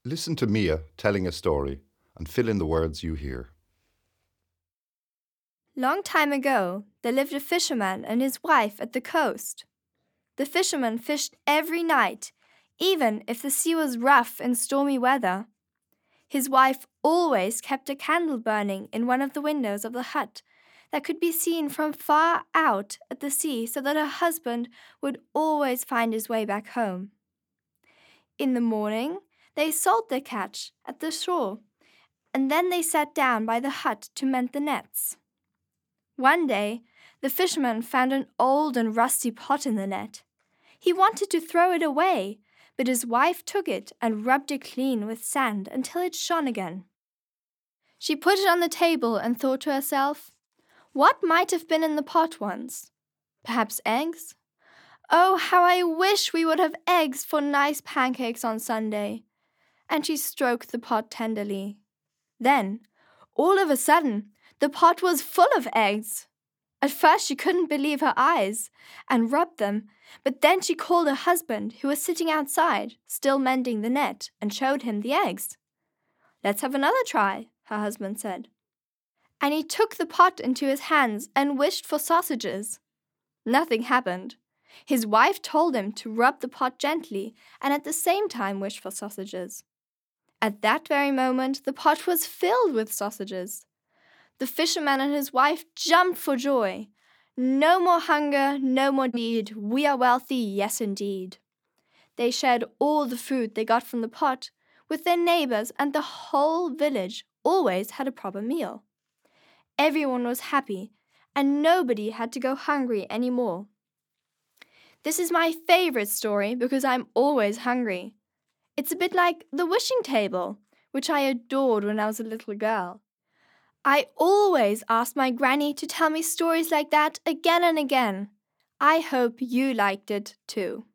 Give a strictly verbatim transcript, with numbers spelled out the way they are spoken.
Listen to Mia telling a story and fill in the words you hear. Long time ago, there lived a fisherman and his wife at the coast. The fisherman fished every night, even if the sea was rough and stormy weather. His wife always kept a candle burning in one of the windows of the hut that could be seen from far out at the sea so that her husband would always find his way back home. In the morning, they sold their catch at the shore, and then they sat down by the hut to mend the nets. One day, the fisherman found an old and rusty pot in the net. He wanted to throw it away, but his wife took it and rubbed it clean with sand until it shone again. She put it on the table and thought to herself, what might have been in the pot once? Perhaps eggs? Oh, how I wish we would have eggs for nice pancakes on Sunday. And she stroked the pot tenderly. Then, all of a sudden, the pot was full of eggs. At first she couldn't believe her eyes and rubbed them, but then she called her husband, who was sitting outside, still mending the net, and showed him the eggs. Let's have another try, her husband said. And he took the pot into his hands and wished for sausages. Nothing happened. His wife told him to rub the pot gently and at the same time wish for sausages. At that very moment, the pot was filled with sausages. The fisherman and his wife jumped for joy. No more hunger, no more need. We are wealthy, yes indeed. They shared all the food they got from the pot with their neighbors, and the whole village always had a proper meal. Everyone was happy, and nobody had to go hungry anymore. This is my favorite story because I'm always hungry. It's a bit like the wishing table, which I adored when I was a little girl. I always asked my granny to tell me stories like that again and again. I hope you liked it too.